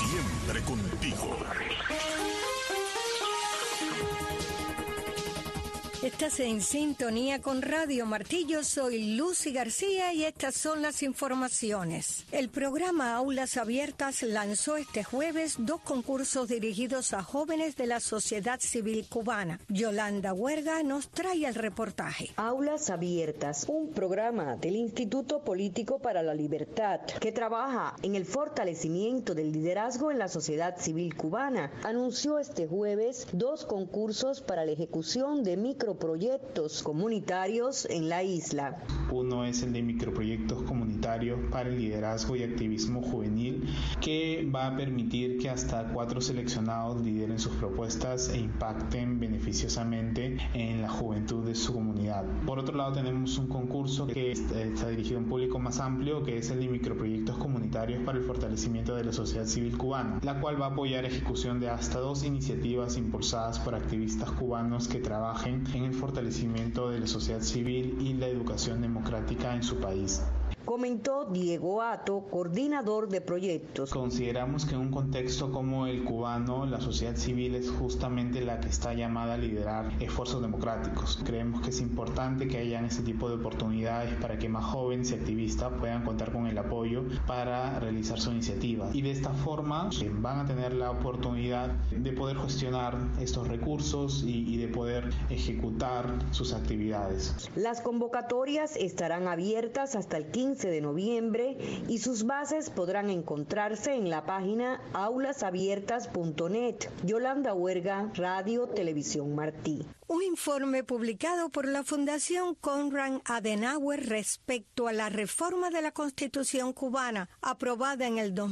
Siempre contigo. Estás en sintonía con Radio Martillo, soy Lucy García y estas son las informaciones. El programa Aulas Abiertas lanzó este jueves 2 concursos dirigidos a jóvenes de la sociedad civil cubana. Yolanda Huerga nos trae el reportaje. Aulas Abiertas, un programa del Instituto Político para la Libertad que trabaja en el fortalecimiento del liderazgo en la sociedad civil cubana, anunció este jueves 2 concursos para la ejecución de microproyectos comunitarios en la isla. Uno es el de microproyectos comunitarios para el liderazgo y activismo juvenil, que va a permitir que hasta 4 seleccionados lideren sus propuestas e impacten beneficiosamente en la juventud de su comunidad. Por otro lado, tenemos un concurso que está dirigido a un público más amplio, que es el de microproyectos comunitarios para el fortalecimiento de la sociedad civil cubana, la cual va a apoyar la ejecución de hasta 2 iniciativas impulsadas por activistas cubanos que trabajen en el fortalecimiento de la sociedad civil y la educación democrática en su país. Comentó Diego Atto, coordinador de proyectos. Consideramos que en un contexto como el cubano, la sociedad civil es justamente la que está llamada a liderar esfuerzos democráticos. Creemos que es importante que hayan ese tipo de oportunidades para que más jóvenes y activistas puedan contar con el apoyo para realizar su iniciativa. Y de esta forma van a tener la oportunidad de poder gestionar estos recursos y de poder ejecutar sus actividades. Las convocatorias estarán abiertas hasta el 15 de noviembre y sus bases podrán encontrarse en la página aulasabiertas.net. Yolanda Huerga, Radio Televisión Martí. Un informe publicado por la Fundación Konrad Adenauer respecto a la reforma de la Constitución cubana aprobada en el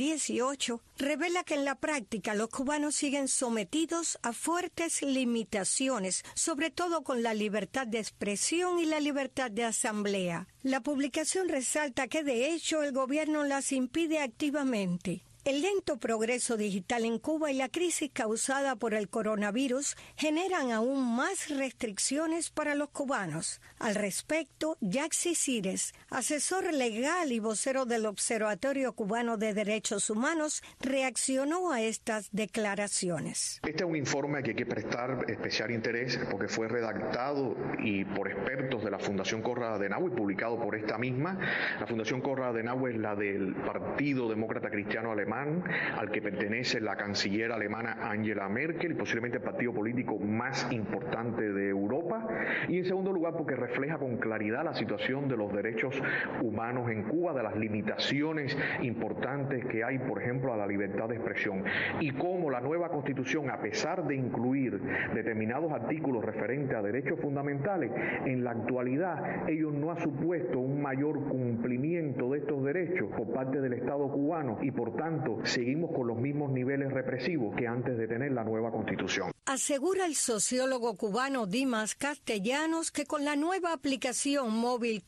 2018 revela que en la práctica los cubanos siguen sometidos a fuertes limitaciones, sobre todo con la libertad de expresión y la libertad de asamblea. La publicación resalta que de hecho el gobierno las impide activamente. El lento progreso digital en Cuba y la crisis causada por el coronavirus generan aún más restricciones para los cubanos. Al respecto, Yaxi Cires, asesor legal y vocero del Observatorio Cubano de Derechos Humanos, reaccionó a estas declaraciones. Este es un informe que hay que prestar especial interés porque fue redactado y por expertos de la Fundación Konrad Adenauer y publicado por esta misma. La Fundación Konrad Adenauer es la del Partido Demócrata Cristiano Alemán, al que pertenece la canciller alemana Angela Merkel, y posiblemente el partido político más importante de Europa, y en segundo lugar porque refleja con claridad la situación de los derechos humanos en Cuba, de las limitaciones importantes que hay, por ejemplo, a la libertad de expresión, y cómo la nueva Constitución, a pesar de incluir determinados artículos referentes a derechos fundamentales, en la actualidad ello no ha supuesto un mayor cumplimiento de estos derechos por parte del Estado cubano, y por tanto seguimos con los mismos niveles represivos que antes de tener la nueva Constitución. Asegura el sociólogo cubano Dimas Castellanos que con la nueva aplicación móvil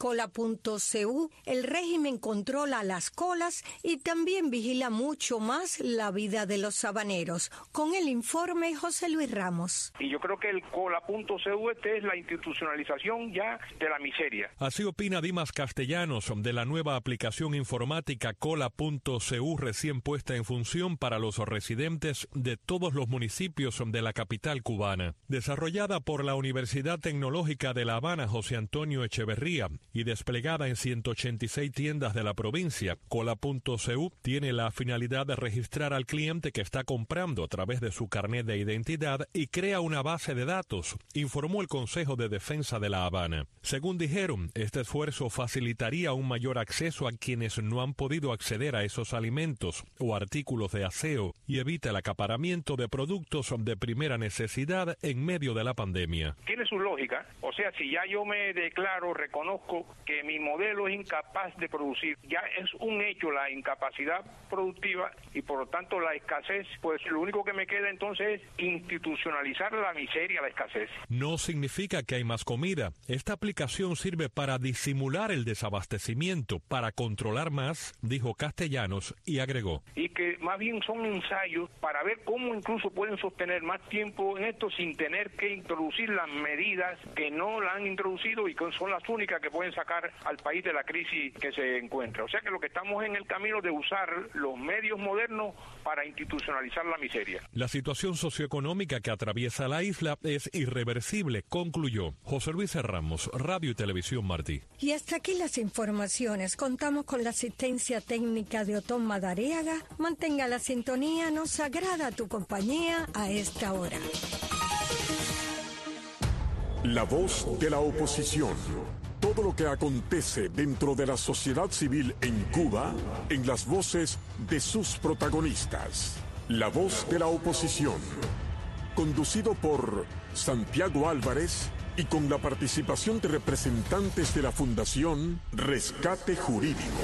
cola.cu el régimen controla las colas y también vigila mucho más la vida de los sabaneros. Con el informe, José Luis Ramos. Y yo creo que el cola.cu es la institucionalización ya de la miseria. Así opina Dimas Castellanos de la nueva aplicación informática cola.cu recién puesta en función para los residentes de todos los municipios de la capital cubana. Desarrollada por la Universidad Tecnológica de La Habana José Antonio Echeverría y desplegada en 186 tiendas de la provincia, cola.cu tiene la finalidad de registrar al cliente que está comprando a través de su carnet de identidad y crea una base de datos, informó el Consejo de Defensa de La Habana. Según dijeron, este esfuerzo facilitaría un mayor acceso a quienes no han podido acceder a esos alimentos o artículos de aseo y evita el acaparamiento de productos de primera necesidad en medio de la pandemia. Tiene su lógica, o sea, si ya yo me declaro, reconozco que mi modelo es incapaz de producir, ya es un hecho la incapacidad productiva y por lo tanto la escasez, pues lo único que me queda entonces es institucionalizar la miseria, la escasez. No significa que hay más comida. Esta aplicación sirve para disimular el desabastecimiento, para controlar más, dijo Castellanos y agregó. y que más bien son ensayos para ver cómo incluso pueden sostener más tiempo en esto sin tener que introducir las medidas que no la han introducido y que son las únicas que pueden sacar al país de la crisis que se encuentra. O sea que lo que estamos en el camino de usar los medios modernos para institucionalizar la miseria. La situación socioeconómica que atraviesa la isla es irreversible, concluyó. José Luis Ramos, Radio y Televisión Martí. Y hasta aquí las informaciones. Contamos con la asistencia técnica de Otón Madariaga. Mantenga la sintonía, nos agrada tu compañía a esta hora. La voz de la oposición. Todo lo que acontece dentro de la sociedad civil en Cuba, en las voces de sus protagonistas. La voz de la oposición. Conducido por Santiago Álvarez y con la participación de representantes de la Fundación Rescate Jurídico.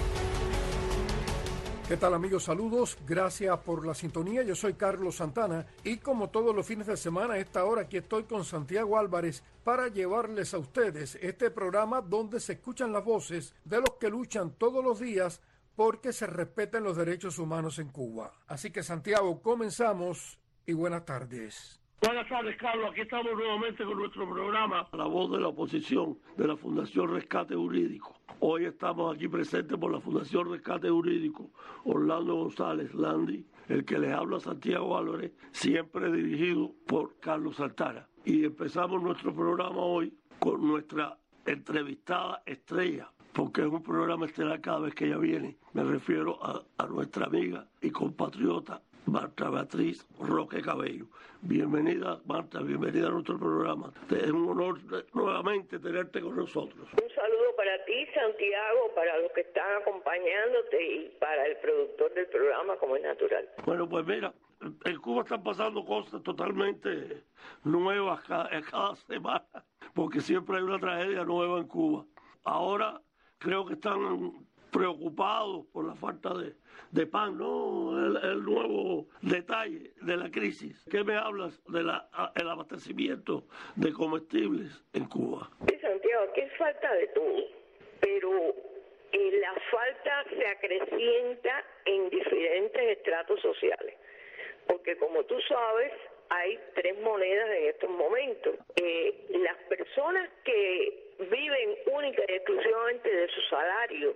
¿Qué tal, amigos? Saludos, gracias por la sintonía. Yo soy Carlos Santana y como todos los fines de semana a esta hora aquí estoy con Santiago Álvarez para llevarles a ustedes este programa donde se escuchan las voces de los que luchan todos los días porque se respeten los derechos humanos en Cuba. Así que, Santiago, comenzamos y buenas tardes. Buenas tardes, Carlos. Aquí estamos nuevamente con nuestro programa La Voz de la Oposición de la Fundación Rescate Jurídico. Hoy estamos aquí presentes por la Fundación Rescate Jurídico, Orlando González Landi, el que les habla Santiago Álvarez, siempre dirigido por Carlos Santana. Y empezamos nuestro programa hoy con nuestra entrevistada estrella, porque es un programa estelar cada vez que ella viene. Me refiero a nuestra amiga y compatriota Marta Beatriz Roque Cabello. Bienvenida, Marta, bienvenida a nuestro programa. Es un honor nuevamente tenerte con nosotros. Un saludo para ti, Santiago, para los que están acompañándote y para el productor del programa, como es natural. Bueno, pues mira, en Cuba están pasando cosas totalmente nuevas cada semana, porque siempre hay una tragedia nueva en Cuba. Ahora creo que están preocupados por la falta de pan, ¿no? El nuevo detalle de la crisis. ¿Qué me hablas del abastecimiento de comestibles en Cuba? Sí, Santiago, aquí es falta de todo, pero la falta se acrecienta en diferentes estratos sociales, porque como tú sabes, hay 3 monedas en estos momentos. Las personas que viven única y exclusivamente de su salario,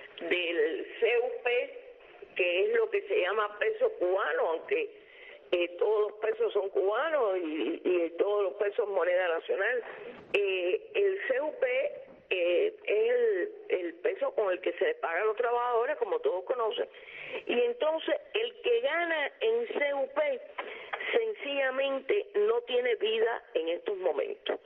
del CUP, que es lo que se llama peso cubano, aunque todos los pesos son cubanos y todos los pesos son moneda nacional. El CUP es el peso con el que se le paga a los trabajadores, como todos conocen, y entonces el que gana en CUP sencillamente no tiene vida en estos momentos,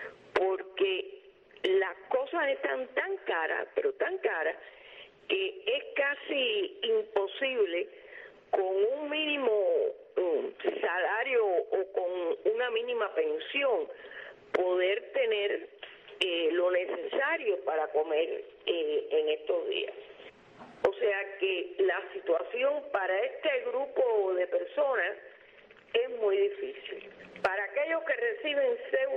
porque las cosas están tan caras, pero tan caras, que es casi imposible con un mínimo salario o con una mínima pensión poder tener lo necesario para comer en estos días. O sea que la situación para este grupo de personas es muy difícil. Para aquellos que reciben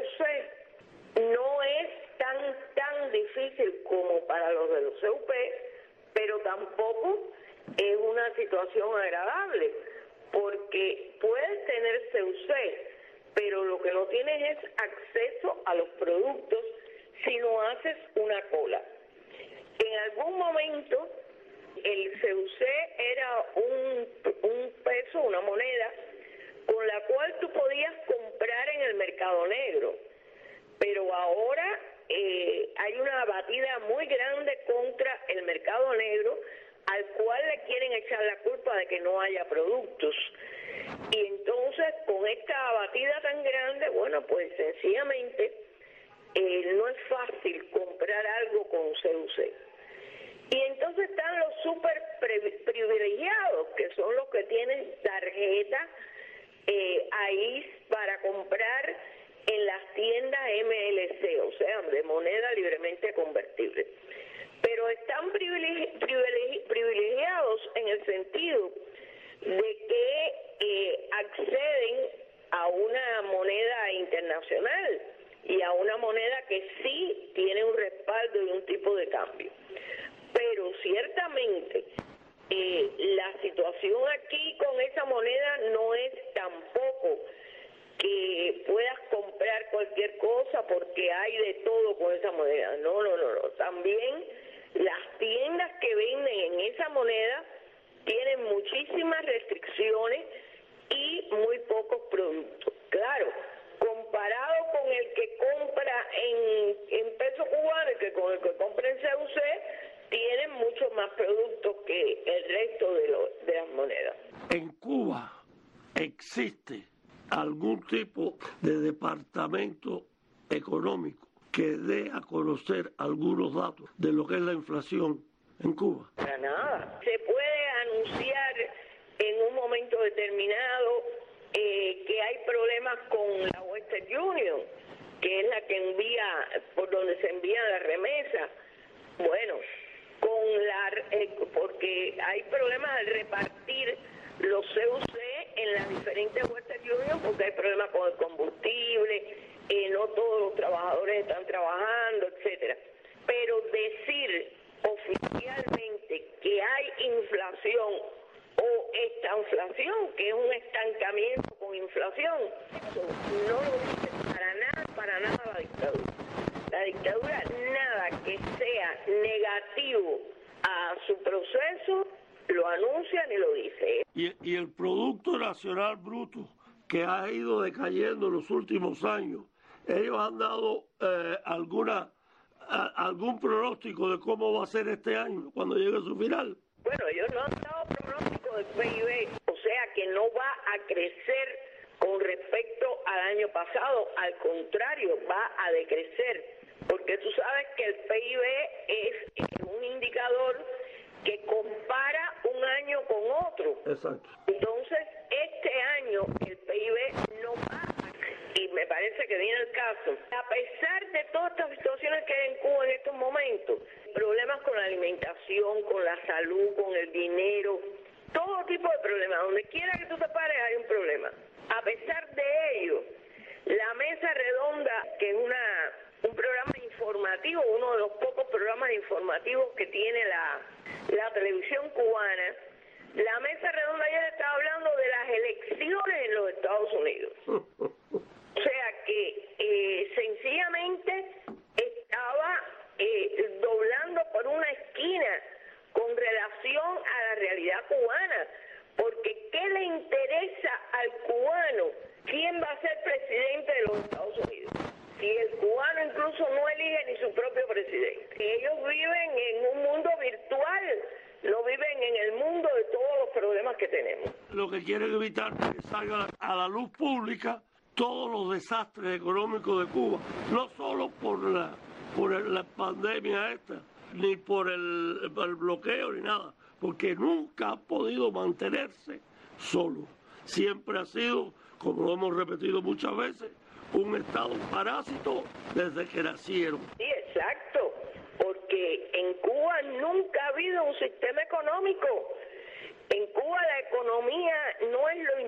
CUC no es tan difícil como para los de los CUP, pero tampoco es una situación agradable, porque puedes tener CUC, pero lo que no tienes es acceso a los productos si no haces una cola. En algún momento el CUC era un peso, una moneda, con la cual tú podías comprar en el mercado negro, pero ahora hay una batida muy grande contra el mercado negro, al cual le quieren echar la culpa de que no haya productos. Y entonces, con esta batida tan grande, bueno, pues sencillamente no es fácil comprar algo con CUC. Y entonces están los súper privilegiados, que son los que tienen tarjeta ahí para comprar en las tiendas MLC, o sea, de moneda libremente convertible. Pero están privilegiados en el sentido de que acceden a una moneda internacional y a una moneda que sí tiene un respaldo y un tipo de cambio. Pero ciertamente La situación aquí con esa moneda no es tampoco que puedas comprar cualquier cosa porque hay de todo con esa moneda. No. También las tiendas que venden en esa moneda tienen muchísimas restricciones y muy pocos productos. Claro, comparado con el que compra en peso cubano y que con el que compra en CUC, tienen muchos más productos que el resto de las monedas. En Cuba existe algún tipo de departamento económico que dé a conocer algunos datos de lo que es la inflación en Cuba. Para nada. Se puede anunciar en un momento determinado que hay problemas con la Western Union, que es la que envía, por donde se envían las remesas. Bueno, porque hay problemas al repartir los CUC en las diferentes Western Union, porque hay problemas con el combustible, no todos los trabajadores están trabajando, etcétera. Pero decir oficialmente que hay inflación o estanflación, que es un estancamiento con inflación, eso no lo dice para nada la dictadura. La dictadura, nada que sea negativo a su proceso, lo anuncia ni lo dice. Y el Producto Nacional Bruto, que ha ido decayendo en los últimos años, ¿ellos han dado algún pronóstico de cómo va a ser este año cuando llegue a su final? Bueno, ellos no han dado pronóstico del PIB, o sea que no va a crecer con respecto al año pasado, al contrario, va a decrecer, porque tú sabes que el PIB es un indicador que compara un año con otro. Exacto. Entonces, este año el PIB no va, y me parece que viene el caso, a pesar de todas estas situaciones que hay en Cuba en estos momentos, problemas con la alimentación, con la salud, con el dinero, todo tipo de problemas, donde quiera que tú te pares hay un problema. A pesar de ello, la Mesa Redonda, que es un programa informativo, uno de los pocos programas informativos que tiene la televisión cubana, la Mesa Redonda ayer estaba hablando de las elecciones en los Estados Unidos. O sea que sencillamente estaba doblando por una esquina con relación a la realidad cubana, porque ¿qué le interesa al cubano? ¿Quién va a ser presidente de los Estados Unidos? Si el cubano incluso no elige ni su propio presidente. Si ellos viven en un mundo virtual, no viven en el mundo de todos los problemas que tenemos. Lo que quieren evitar es que salga a la luz pública todos los desastres económicos de Cuba, no solo por la pandemia esta, ni por el bloqueo, ni nada, porque nunca ha podido mantenerse solo. Siempre ha sido, como lo hemos repetido muchas veces, un Estado parásito desde que nacieron. Sí, exacto, porque en Cuba nunca ha habido un sistema económico. En Cuba la economía no es lo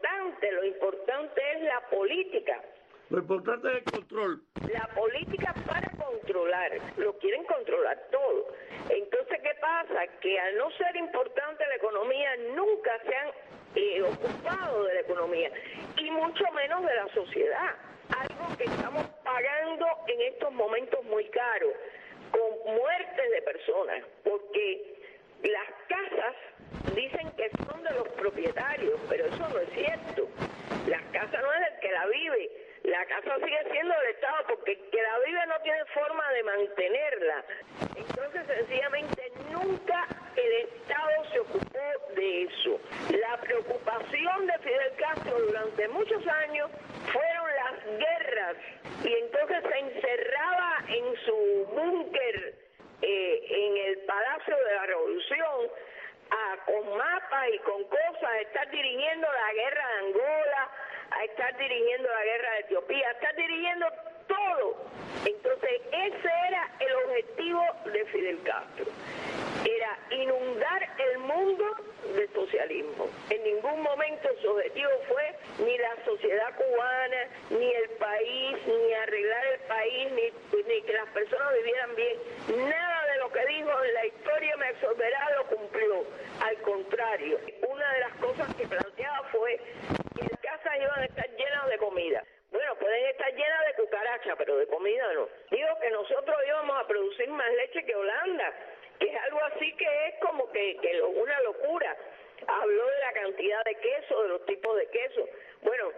importante es la política. Lo importante es el control. La política para controlar, lo quieren controlar todo. Entonces, ¿qué pasa? Que al no ser importante la economía, nunca se han ocupado de la economía, y mucho menos de la sociedad. Algo que estamos pagando en estos momentos muy caro, con muertes de personas, porque las casas dicen que son de los propietarios, pero eso no es cierto. La casa no es del que la vive, la casa sigue siendo del Estado, porque el que la vive no tiene forma de mantenerla. Entonces, sencillamente, nunca el Estado se ocupó de eso. La preocupación de Fidel Castro durante muchos años fueron las guerras, y entonces se encerraba en su búnker en el Palacio de la Revolución, con mapas y con cosas, a estar dirigiendo la guerra de Angola, a estar dirigiendo la guerra de Etiopía, a estar dirigiendo todo. Entonces, ese era el objetivo de Fidel Castro. Era inundar el mundo de socialismo. En ningún momento su objetivo fue ni la sociedad cubana, ni el país, ni arreglar el país, ni que las personas vivieran bien. Nada de lo lo que dijo en la historia me absolverá lo cumplió. Al contrario, una de las cosas que planteaba fue que las casas iban a estar llenas de comida. Bueno, pueden estar llenas de cucarachas, pero de comida no. Digo que nosotros íbamos a producir más leche que Holanda, que es algo así que es como que una locura. Habló de la cantidad de queso, de los tipos de queso. Bueno,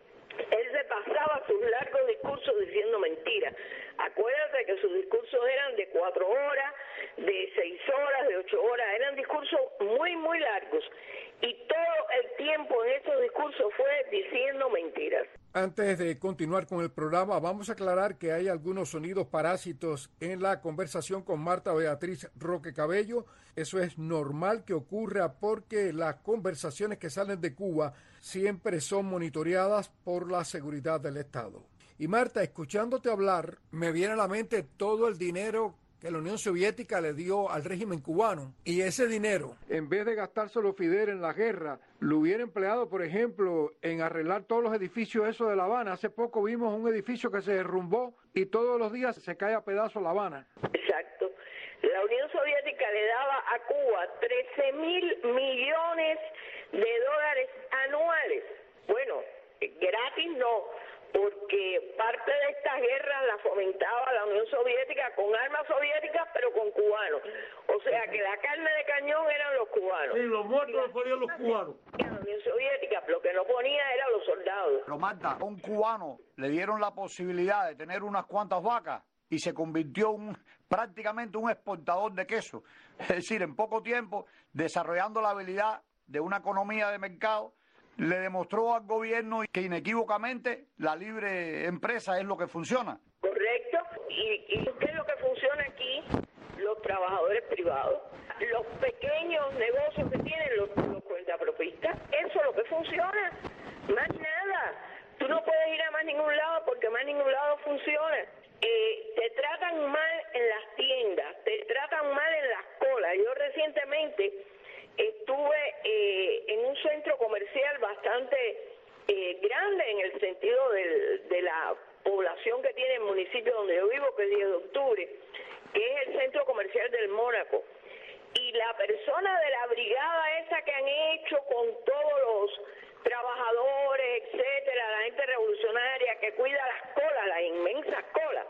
él se pasaba sus largos discursos diciendo mentiras. Acuérdate que sus discursos eran de 4 horas, de 6 horas, de 8 horas. Eran discursos muy, muy largos. Y todo el tiempo en esos discursos fue diciendo mentiras. Antes de continuar con el programa, vamos a aclarar que hay algunos sonidos parásitos en la conversación con Marta Beatriz Roque Cabello. Eso es normal que ocurra porque las conversaciones que salen de Cuba siempre son monitoreadas por la seguridad del Estado. Y Marta, escuchándote hablar, me viene a la mente todo el dinero que la Unión Soviética le dio al régimen cubano. Y ese dinero, en vez de gastárselo Fidel en la guerra, lo hubiera empleado, por ejemplo, en arreglar todos los edificios esos de La Habana. Hace poco vimos un edificio que se derrumbó y todos los días se cae a pedazos La Habana. Exacto. La Unión Soviética le daba a Cuba 13.000 millones de dólares anuales. Bueno, gratis no, porque parte de estas guerras la fomentaba la Unión Soviética con armas soviéticas, pero con cubanos. O sea que la carne de cañón eran los cubanos. Sí, los muertos los ponían los cubanos. La Unión Soviética, lo que no ponía eran los soldados. Pero Marta, a un cubano le dieron la posibilidad de tener unas cuantas vacas y se convirtió prácticamente un exportador de queso. Es decir, en poco tiempo, desarrollando la habilidad de una economía de mercado, le demostró al gobierno que inequívocamente la libre empresa es lo que funciona. Correcto. ¿Y qué es lo que funciona aquí? Los trabajadores privados, los pequeños negocios que tienen los cuentapropistas, eso es lo que funciona. Más nada. Tú no puedes ir a más ningún lado porque más ningún lado funciona. Te tratan mal en las tiendas, te tratan mal en las colas. Yo recientemente estuve en un centro comercial bastante grande en el sentido de la población que tiene el municipio donde yo vivo, que es 10 de octubre, que es el centro comercial del Mónaco. Y la persona de la brigada esa que han hecho con todos los trabajadores, etcétera, la gente revolucionaria que cuida las colas, las inmensas colas,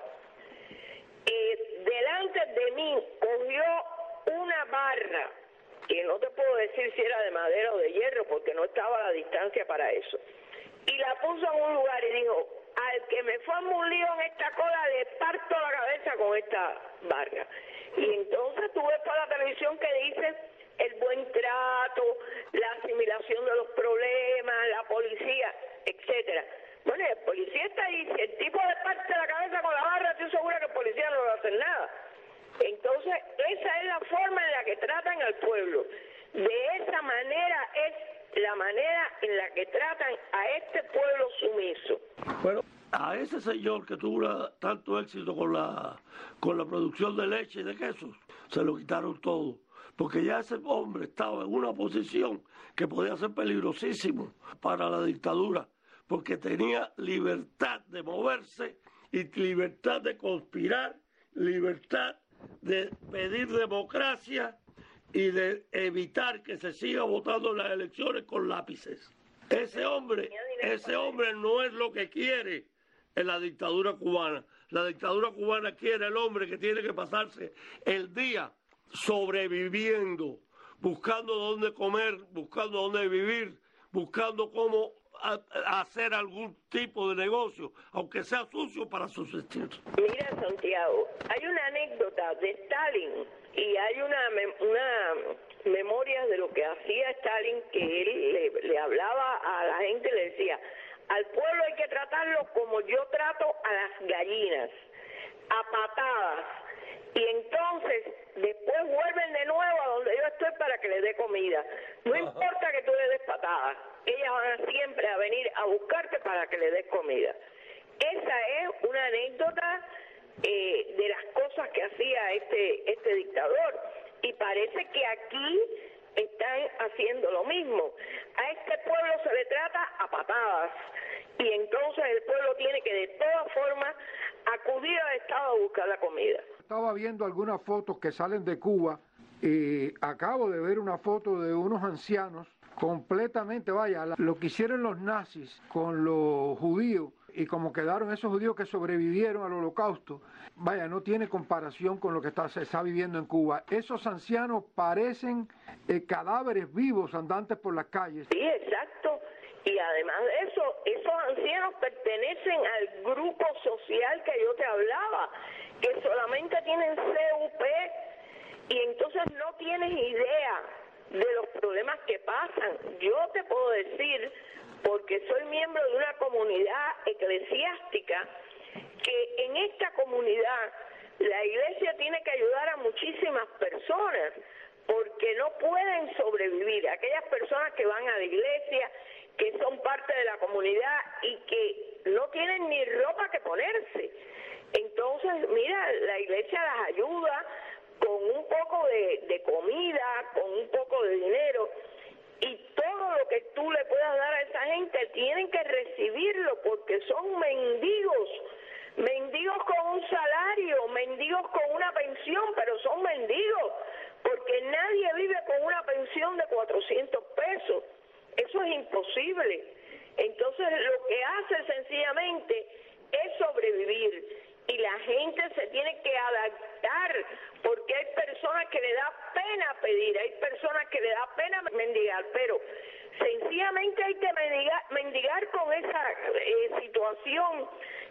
delante de mí cogió una barra, que no te puedo decir si era de madera o de hierro, porque no estaba a la distancia para eso, y la puso en un lugar y dijo: al que me forme un lío en esta cola le parto la cabeza con esta barra. Y entonces tú ves por la televisión que dice el buen trato, la asimilación de los problemas, la policía, etcétera. Bueno, el policía está ahí, si el tipo le parte la cabeza con la barra, estoy segura que el policía no le va a hacer nada. Entonces, esa es la forma en la que tratan al pueblo. De esa manera es la manera en la que tratan a este pueblo sumiso. Bueno, a ese señor que tuvo tanto éxito con la producción de leche y de quesos, se lo quitaron todo. Porque ya ese hombre estaba en una posición que podía ser peligrosísimo para la dictadura, porque tenía libertad de moverse y libertad de conspirar, libertad de pedir democracia y de evitar que se siga votando en las elecciones con lápices. Ese hombre no es lo que quiere en la dictadura cubana. La dictadura cubana quiere el hombre que tiene que pasarse el día sobreviviendo, buscando dónde comer, buscando dónde vivir, buscando cómo hacer algún tipo de negocio, aunque sea sucio, para subsistir. Mira, Santiago, hay una anécdota de Stalin y hay una memoria de lo que hacía Stalin, que él le hablaba a la gente, le decía: al pueblo hay que tratarlo como yo trato a las gallinas, a patadas, y entonces después vuelven de nuevo a donde yo estoy para que les dé comida. No importa que tú le des patadas, ellas van siempre a venir a buscarte para que le des comida. Esa es una anécdota de las cosas que hacía este dictador, y parece que aquí están haciendo lo mismo. A este pueblo se le trata a patadas, y entonces el pueblo tiene que de todas formas acudir al Estado a buscar la comida. Estaba viendo algunas fotos que salen de Cuba y acabo de ver una foto de unos ancianos completamente, vaya, lo que hicieron los nazis con los judíos y como quedaron esos judíos que sobrevivieron al holocausto, vaya, no tiene comparación con lo que se está viviendo en Cuba. Esos ancianos parecen cadáveres vivos andantes por las calles. Sí, exacto. Y además de eso, esos ancianos pertenecen al grupo social que yo te hablaba, que solamente tienen CUP y entonces no tienes idea de los problemas que pasan. Yo te puedo decir, porque soy miembro de una comunidad eclesiástica, que en esta comunidad la iglesia tiene que ayudar a muchísimas personas, porque no pueden sobrevivir. Aquellas personas que van a la iglesia, que son parte de la comunidad y que no tienen ni ropa que ponerse. Entonces, mira, la iglesia las ayuda con un poco de comida, con un poco de dinero, y todo lo que tú le puedas dar a esa gente tienen que recibirlo, porque son mendigos, mendigos con un salario, mendigos con una pensión, pero son mendigos, porque nadie vive con una pensión de 400 pesos. Eso es imposible. Entonces lo que hace sencillamente es sobrevivir, y la gente se tiene que adaptar, porque hay personas que le da pena pedir, hay personas que le da pena mendigar, pero sencillamente hay que mendigar con esa situación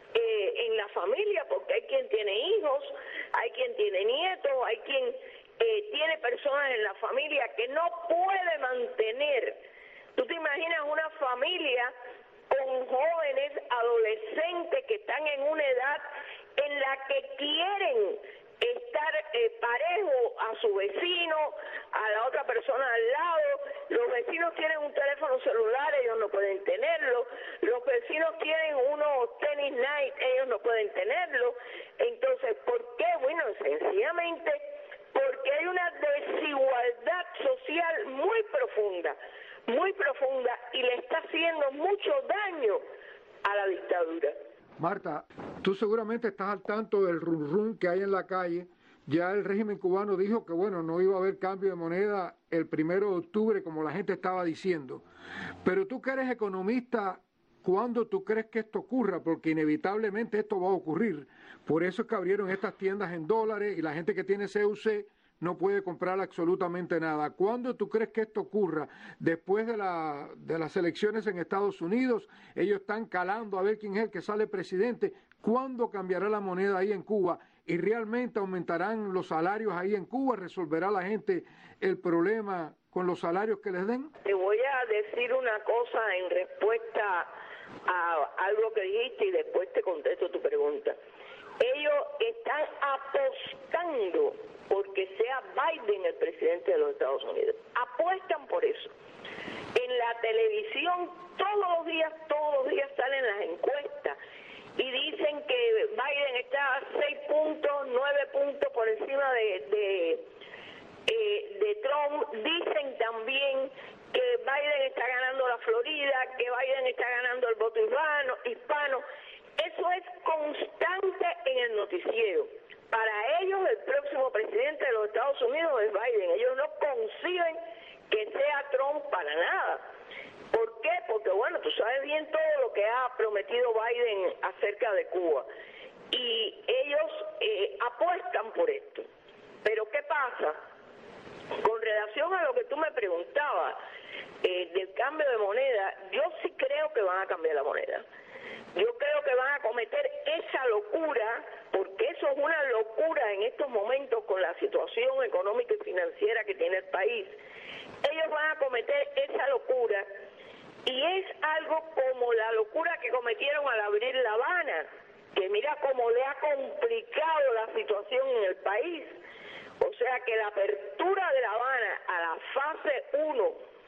en la familia, porque hay quien tiene hijos, hay quien tiene nietos, hay quien tiene personas en la familia que no puede mantener. ¿Tú te imaginas una familia con jóvenes, adolescentes que están en una edad en la que quieren estar parejo a su vecino, a la otra persona al lado? Los vecinos tienen un teléfono celular, ellos no pueden tenerlo. Los vecinos tienen unos tenis night, ellos no pueden tenerlo. Entonces, ¿por qué? Bueno, sencillamente porque hay una desigualdad social muy profunda, y le está haciendo mucho daño a la dictadura. Marta, tú seguramente estás al tanto del rum rum que hay en la calle. Ya el régimen cubano dijo que bueno, no iba a haber cambio de moneda el 1 de octubre como la gente estaba diciendo. Pero tú que eres economista, ¿cuándo tú crees que esto ocurra? Porque inevitablemente esto va a ocurrir. Por eso es que abrieron estas tiendas en dólares y la gente que tiene CUC no puede comprar absolutamente nada. ¿Cuándo tú crees que esto ocurra? Después de las elecciones en Estados Unidos, ellos están calando a ver quién es el que sale presidente. ¿Cuándo cambiará la moneda ahí en Cuba? ¿Y realmente aumentarán los salarios ahí en Cuba? ¿Resolverá la gente el problema con los salarios que les den? Te voy a decir una cosa en respuesta a algo que dijiste y después te contesto tu pregunta. Ellos están apostando porque sea Biden el presidente de los Estados Unidos. Apuestan por eso. En la televisión todos los días salen las encuestas y dicen que Biden está 6 puntos, 9 puntos por encima de Trump. Dicen también que Biden está ganando la Florida, que Biden está ganando el voto hispano. Eso es constante en el noticiero. Para ellos el próximo presidente de los Estados Unidos es Biden. Ellos no conciben que sea Trump para nada. ¿Por qué? Porque bueno, tú sabes bien todo lo que ha prometido Biden acerca de Cuba. Y ellos apuestan por esto. Pero ¿qué pasa? Con relación a lo que tú me preguntabas del cambio de moneda, yo sí creo que van a cambiar la moneda. Yo creo que van a cometer esa locura, porque eso es una locura en estos momentos con la situación económica y financiera que tiene el país. Ellos van a cometer esa locura y es algo como la locura que cometieron al abrir La Habana, que mira cómo le ha complicado la situación en el país. O sea que la apertura de La Habana a la fase 1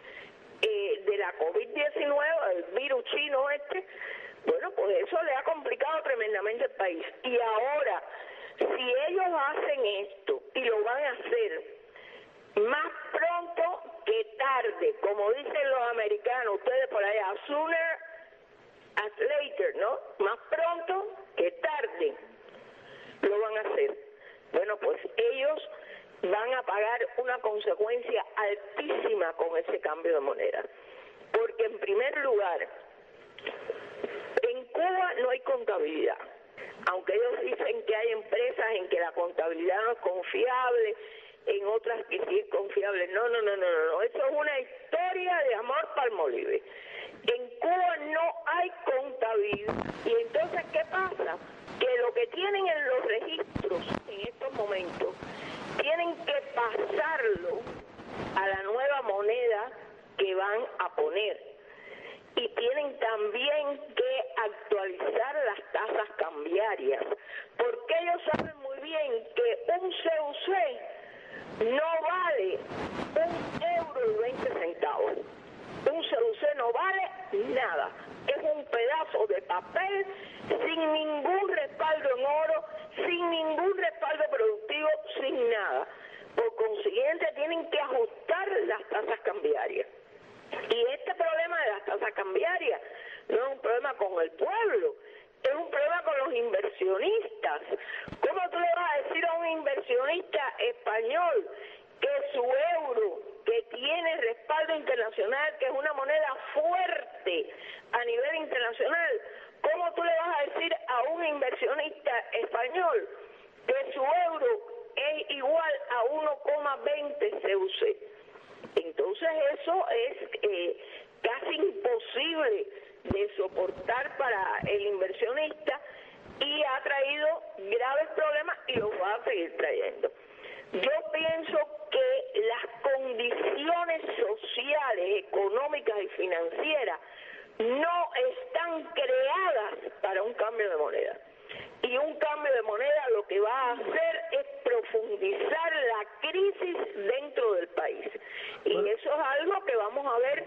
de la COVID-19, el virus chino bueno, pues eso le ha complicado tremendamente el país. Y ahora, si ellos hacen esto, y lo van a hacer, más pronto que tarde, como dicen los americanos, ustedes por allá, sooner as later, ¿no? Más pronto que tarde, lugar, en Cuba no hay contabilidad. Aunque ellos dicen que hay empresas en que la contabilidad no es confiable, en otras que sí es confiable. No. Eso es una historia de amor Palmolive. En Cuba no hay contabilidad. Y entonces, ¿qué pasa? Que lo que tienen en los registros en estos momentos, tienen que pasarlo a la nueva moneda que van a poner. Y tienen también que actualizar las tasas cambiarias, porque ellos saben muy bien que un CUC no vale €1.20. Un CUC no vale nada. Es un pedazo de papel sin ningún respaldo en oro, sin ningún respaldo productivo, sin nada. Por consiguiente, tienen que ajustar las tasas cambiarias. Y este problema de las tasas cambiarias no es un problema con el pueblo, es un problema con los inversionistas. ¿Cómo tú le vas a decir a un inversionista español que su euro, que tiene respaldo internacional, que es una moneda fuerte a nivel internacional, cómo tú le vas a decir a un inversionista español que su euro es igual a 1,20 CUC? Entonces eso es casi imposible de soportar para el inversionista y ha traído graves problemas y los va a seguir trayendo. Yo pienso que las condiciones sociales, económicas y financieras no están creadas para un cambio de moneda. Y un cambio de moneda lo que va a hacer es profundizar la crisis dentro del país. Y eso es algo que vamos a ver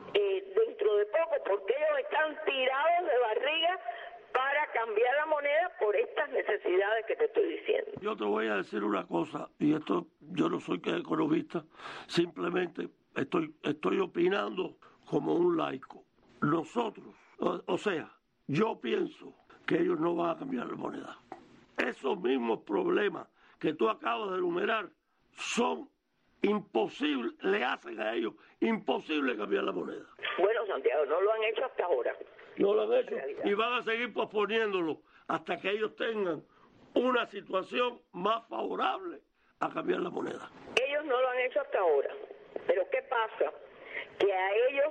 dentro de poco, porque ellos están tirados de barriga para cambiar la moneda por estas necesidades que te estoy diciendo. Yo te voy a decir una cosa, y esto yo no soy economista, simplemente estoy opinando como un laico. Nosotros, o sea, yo pienso que ellos no van a cambiar la moneda. Esos mismos problemas que tú acabas de enumerar son imposibles, le hacen a ellos imposible cambiar la moneda. Bueno, Santiago, no lo han hecho hasta ahora. No lo han hecho y van a seguir posponiéndolo hasta que ellos tengan una situación más favorable a cambiar la moneda. Ellos no lo han hecho hasta ahora, pero ¿qué pasa? Que a ellos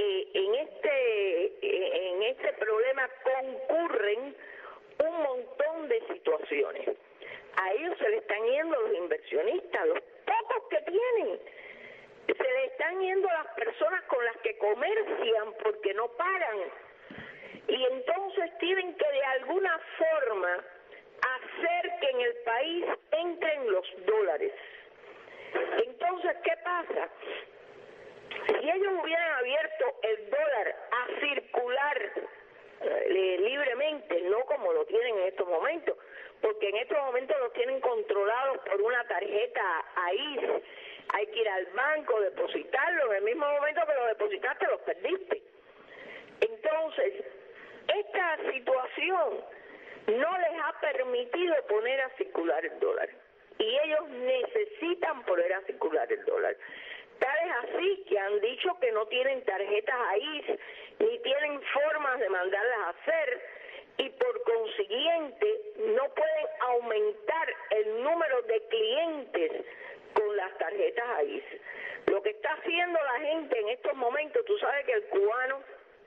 en este problema concurren un montón de situaciones. A ellos se le están yendo los inversionistas, los pocos que tienen. Se le están yendo las personas con las que comercian porque no pagan. Y entonces tienen que de alguna forma hacer que en el país entren los dólares. Entonces, ¿qué pasa? Si ellos hubieran abierto el dólar a circular libremente, no como lo tienen en estos momentos, porque en estos momentos los tienen controlados por una tarjeta AIS, hay que ir al banco, depositarlo, en el mismo momento que lo depositaste los perdiste. Entonces, esta situación no les ha permitido poner a circular el dólar, y ellos necesitan poner a circular el dólar. Tal es así que han dicho que no tienen tarjetas AIS, ni tienen formas de mandarlas a hacer, y por consiguiente no pueden aumentar el número de clientes con las tarjetas AIS. Lo que está haciendo la gente en estos momentos, tú sabes que el cubano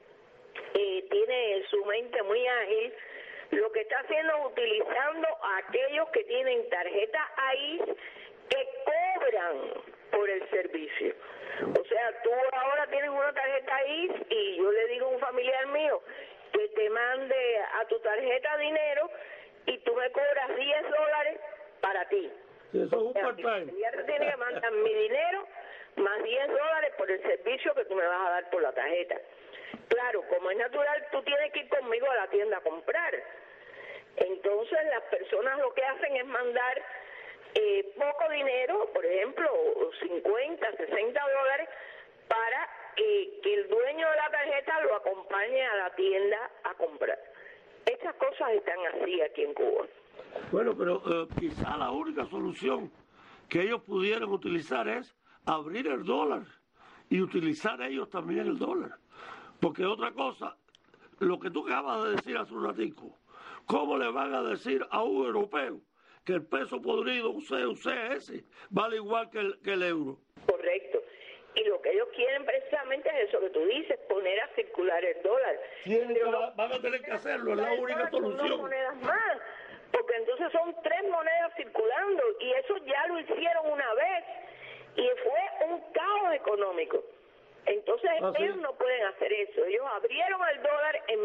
tiene su mente muy ágil, lo que está haciendo es utilizando a aquellos que tienen tarjetas AIS que cobran por el servicio. O sea, tú ahora tienes una tarjeta AIS y yo le digo a un familiar mío que te mande a tu tarjeta dinero y tú me cobras $10 para ti. Sí, eso es un part-time. Mi familiar tiene que mandar mi dinero más $10 por el servicio que tú me vas a dar por la tarjeta. Claro, como es natural, tú tienes que ir conmigo a la tienda a comprar. Entonces las personas lo que hacen es mandar poco dinero, por ejemplo, $50, $60, para que el dueño de la tarjeta lo acompañe a la tienda a comprar. Estas cosas están así aquí en Cuba. Bueno, pero quizá la única solución que ellos pudieran utilizar es abrir el dólar y utilizar ellos también el dólar. Porque otra cosa, lo que tú acabas de decir hace un ratico, ¿cómo le van a decir a un europeo que el peso podrido UCS vale igual que el euro? Correcto. Y lo que ellos quieren precisamente es eso que tú dices, poner a circular el dólar. Van a tener que hacerlo, es la única solución. Dos monedas más, porque entonces son 3 monedas circulando y eso ya lo hicieron una vez y fue un caos económico. Entonces ellos no pueden hacer eso. Ellos abrieron el dólar en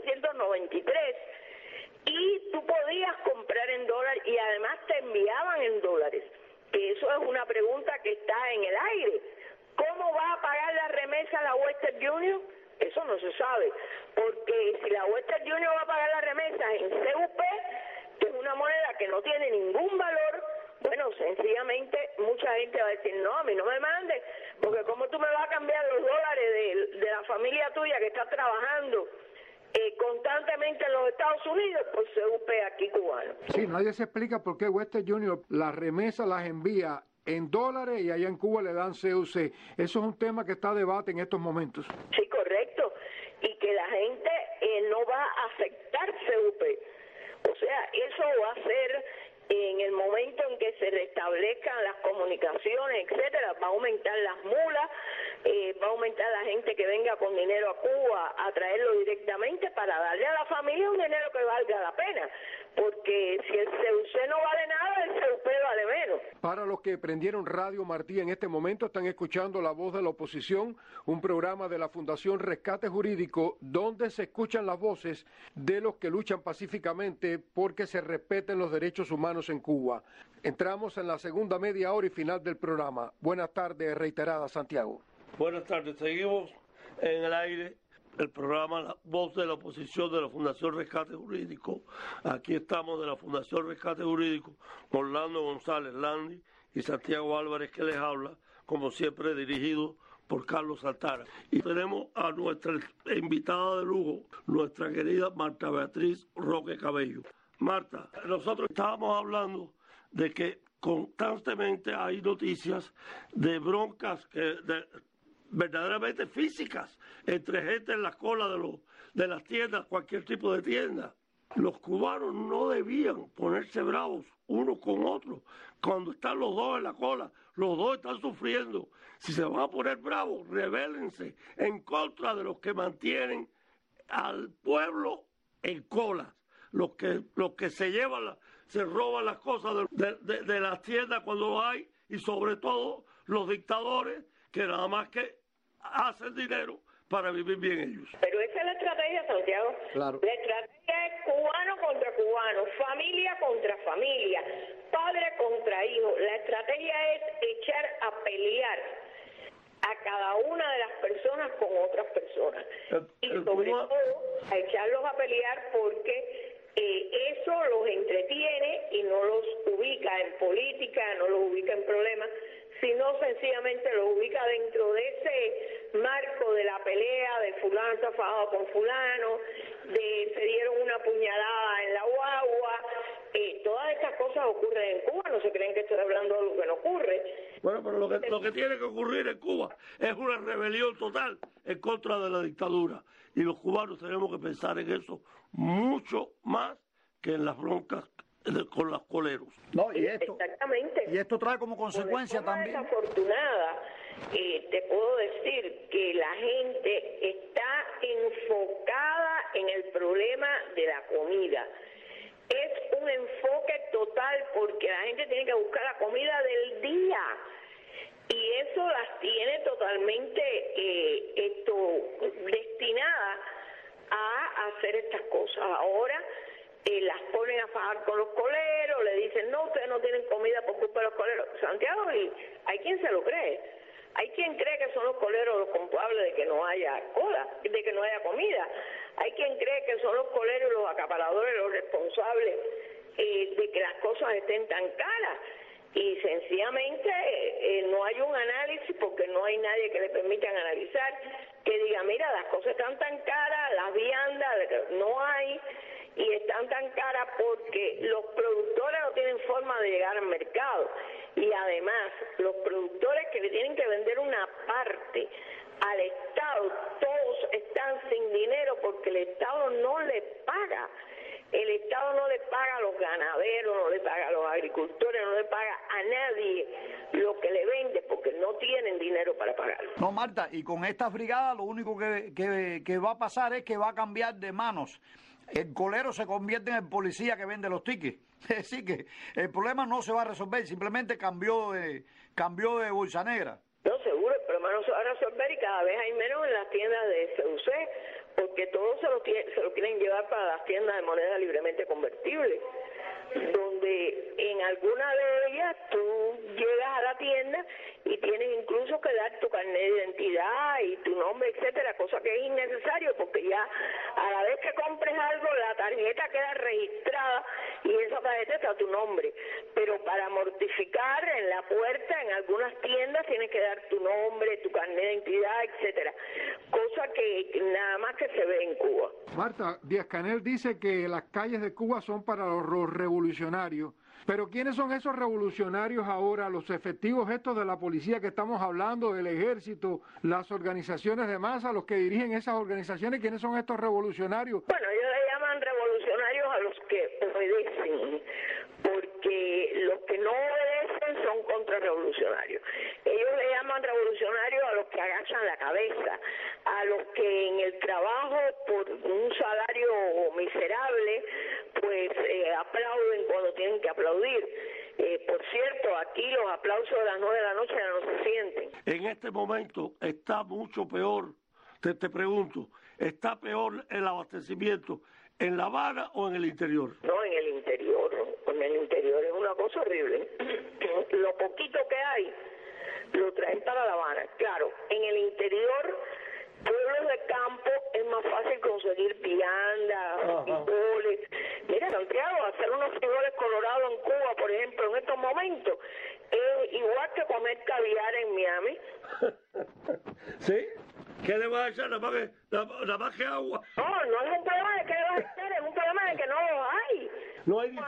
1993 y tú podías comprar en dólar y además te enviaban en dólares. Que eso es una pregunta que está en el aire. ¿Cómo va a pagar la remesa la Western Union? Eso no se sabe, porque si la Western Union va a pagar las remesas en CUP, que es una moneda que no tiene ningún valor, bueno, sencillamente mucha gente va a decir, no, a mí no me mandes, porque ¿cómo tú me vas a cambiar los dólares de la familia tuya que está trabajando constantemente en los Estados Unidos por CUP aquí cubano? Sí, nadie se explica por qué Western Union las remesas las envía en dólares y allá en Cuba le dan CUC. Eso es un tema que está a debate en estos momentos. Sí, correcto. Y que la gente no va a aceptar CUP. O sea, eso va a ser en el momento en que se restablezcan las comunicaciones, etcétera, va a aumentar las mulas, va a aumentar la gente que venga con dinero a Cuba a traerlo directamente para darle a la familia un dinero que valga la pena, porque si el CUC no vale nada, el CUP vale menos. Para los que prendieron Radio Martí en este momento, están escuchando La Voz de la Oposición, un programa de la Fundación Rescate Jurídico, donde se escuchan las voces de los que luchan pacíficamente porque se respeten los derechos humanos en Cuba. Entramos en la segunda media hora y final del programa. Buenas tardes, reiterada, Santiago. Buenas tardes, seguimos en el aire el programa La Voz de la Oposición de la Fundación Rescate Jurídico. Aquí estamos de la Fundación Rescate Jurídico, Orlando González Landi y Santiago Álvarez que les habla, como siempre dirigido por Carlos Santana. Y tenemos a nuestra invitada de lujo, nuestra querida Marta Beatriz Roque Cabello. Marta, nosotros estábamos hablando de que constantemente hay noticias de broncas verdaderamente físicas entre gente en la cola de las tiendas, cualquier tipo de tienda. Los cubanos no debían ponerse bravos unos con otros. Cuando están los dos en la cola, los dos están sufriendo. Si se van a poner bravos, rebélense en contra de los que mantienen al pueblo en cola. Los que se llevan, se roban las cosas de las tiendas cuando hay, y sobre todo los dictadores que nada más que hacen dinero para vivir bien ellos. Pero esa es la estrategia, Santiago. Claro. La estrategia es cubano contra cubano, familia contra familia, padre contra hijo. La estrategia es echar a pelear a cada una de las personas con otras personas. Y sobre todo, a echarlos a pelear porque eso los entretiene y no los ubica en política, no los ubica en problemas, sino sencillamente los ubica dentro de ese marco de la pelea, de fulano está enfadado con fulano, de se dieron una puñalada en la guagua. Todas estas cosas ocurren en Cuba, no se creen que estoy hablando de algo que no ocurre. Bueno, pero lo que tiene que ocurrir en Cuba es una rebelión total en contra de la dictadura. Y los cubanos tenemos que pensar en eso mucho más que en las broncas con los coleros. No, y esto, exactamente. Y esto trae como consecuencia también. Desafortunada, te puedo decir que la gente está enfocada en el problema de la comida. Es un enfoque total porque la gente tiene que buscar la comida del día y eso las tiene totalmente destinadas a hacer estas cosas. Ahora las ponen a fajar con los coleros, le dicen, no, ustedes no tienen comida por culpa de los coleros. Santiago, y hay quien se lo cree. Hay quien cree que son los coleros los culpables de que no haya cola, de que no haya comida. Hay quien cree que son los coleros los acaparadores los responsables de que las cosas estén tan caras. Y sencillamente no hay un análisis porque no hay nadie que le permitan analizar, que diga, mira, las cosas están tan caras, las viandas no hay, y están tan caras porque los productores no tienen forma de llegar al mercado. Y además, los productores que le tienen que vender una parte al Estado, todos están sin dinero porque el Estado no le paga. El Estado no le paga a los ganaderos, no le paga a los agricultores, no le paga a nadie lo que le vende porque no tienen dinero para pagarlo. No, Marta, y con esta brigada lo único que va a pasar es que va a cambiar de manos. El colero se convierte en el policía que vende los tickets. Es decir, que el problema no se va a resolver, simplemente cambió de bolsa negra. No, seguro, el problema no se va a resolver y cada vez hay menos en las tiendas de CUC, porque todos se lo quieren llevar para las tiendas de moneda libremente convertible, donde en alguna de ellas tú llegas a la tienda y tienes incluso que dar tu carnet de identidad y tu nombre, etcétera, cosa que es innecesario porque ya a la vez que compres algo la tarjeta queda registrada y en esa tarjeta está tu nombre, pero para mortificar en la puerta en algunas tiendas tienes que dar tu nombre, tu carnet de identidad, etcétera, cosa que nada más que se ve en Cuba. Marta, Díaz-Canel dice que las calles de Cuba son para los revolucionarios, pero ¿quiénes son esos revolucionarios ahora, los efectivos estos de la policía que estamos hablando, del ejército, las organizaciones de masa, los que dirigen esas organizaciones? ¿Quiénes son estos revolucionarios? Bueno, ellos le llaman revolucionarios a los que obedecen, porque los que no obedecen son contrarrevolucionarios. Ellos le llaman revolucionarios a los que agachan la cabeza, a los que en el trabajo por un salario miserable pues aplauden cuando tienen que aplaudir. Por cierto, aquí los aplausos de las 9 de la noche ya no se sienten. En este momento está mucho peor, te pregunto, ¿está peor el abastecimiento en La Habana o en el interior? No, en el interior, en el interior es una cosa horrible. Lo poquito que hay lo traen para La Habana. Claro, en el interior, pueblos de campo, es más fácil conseguir viandas, frijoles. Mira, Santiago, hacer unos frijoles colorados en Cuba, por ejemplo, en estos momentos, es igual que comer caviar en Miami. ¿Sí? ¿Qué le vas a echar? Nada más que agua. No, no es un problema de que le vas a echar, es un problema de que no los hay. No hay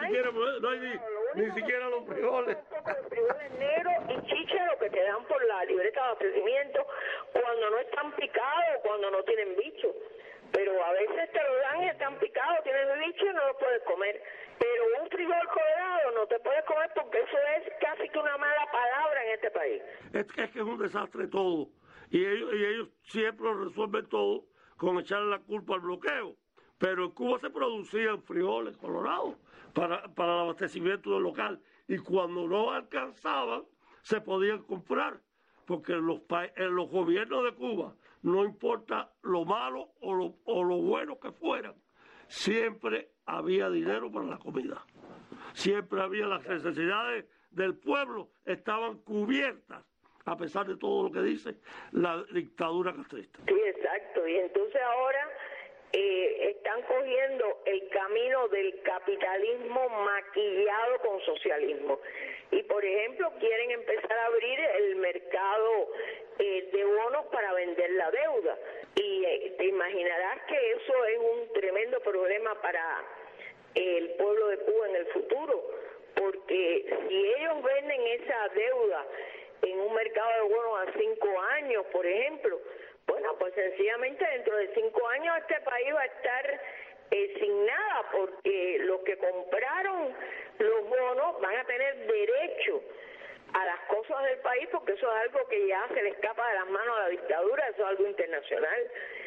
ni siquiera los frijoles. Frijoles negros y chicha, lo que te dan por la libreta de abastecimiento, cuando no están picados, cuando no tienen bicho. Pero a veces te lo dan y están picados, tienen bicho y no lo puedes comer. Pero un frijol colorado no te puedes comer porque eso es casi que una mala palabra en este país. Es que es un desastre todo. Y ellos siempre lo resuelven todo con echarle la culpa al bloqueo. Pero en Cuba se producían frijoles colorados para el abastecimiento del local. Y cuando no alcanzaban, se podían comprar. Porque en los gobiernos de Cuba, no importa lo malo o lo bueno que fueran, siempre había dinero para la comida. Siempre había las necesidades del pueblo, estaban cubiertas, a pesar de todo lo que dice la dictadura castrista. Sí, exacto. Y entonces ahora están cogiendo el camino del capitalismo maquillado con socialismo. Y, por ejemplo, quieren empezar a abrir el mercado de bonos para vender la deuda. Y te imaginarás que eso es un tremendo problema para el pueblo de Cuba en el futuro, porque si ellos venden esa deuda en un mercado de bonos a 5 años, por ejemplo, bueno, pues sencillamente dentro de 5 años este país va a estar sin nada, porque los que compraron los bonos van a tener derecho a las cosas del país, porque eso es algo que ya se le escapa de las manos a la dictadura, eso es algo internacional,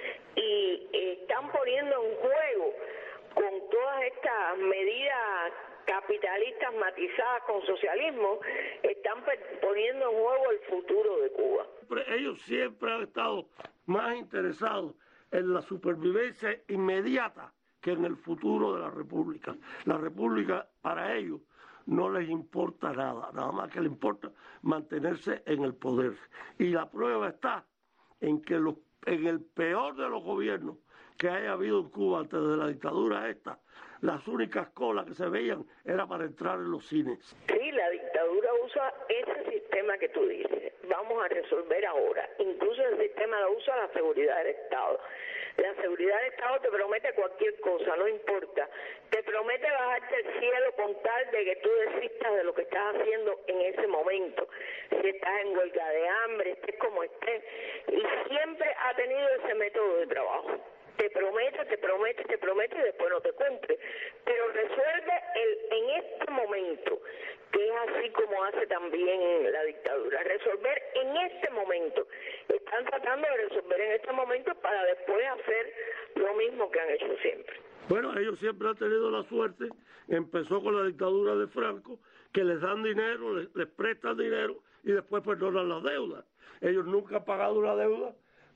y están poniendo en juego con todas estas medidas capitalistas matizadas con socialismo, están poniendo en juego el futuro de Cuba. Ellos siempre han estado más interesados en la supervivencia inmediata que en el futuro de la República. La República para ellos no les importa nada más que les importa mantenerse en el poder. Y la prueba está en que en el peor de los gobiernos que haya habido en Cuba antes de la dictadura esta, las únicas colas que se veían era para entrar en los cines. Sí, la dictadura usa ese sistema que tú dices. Vamos a resolver ahora. Incluso el sistema lo usa la seguridad del Estado. La seguridad del Estado te promete cualquier cosa, no importa. Te promete bajarte el cielo con tal de que tú desistas de lo que estás haciendo en ese momento. Si estás en huelga de hambre, estés como estés. Y siempre ha tenido ese método de trabajo. te promete y después no te cumple. Pero resuelve en este momento, que es así como hace también la dictadura, resolver en este momento. Están tratando de resolver en este momento para después hacer lo mismo que han hecho siempre. Bueno, ellos siempre han tenido la suerte, empezó con la dictadura de Franco, que les dan dinero, les prestan dinero y después perdonan la deuda. Ellos nunca han pagado una deuda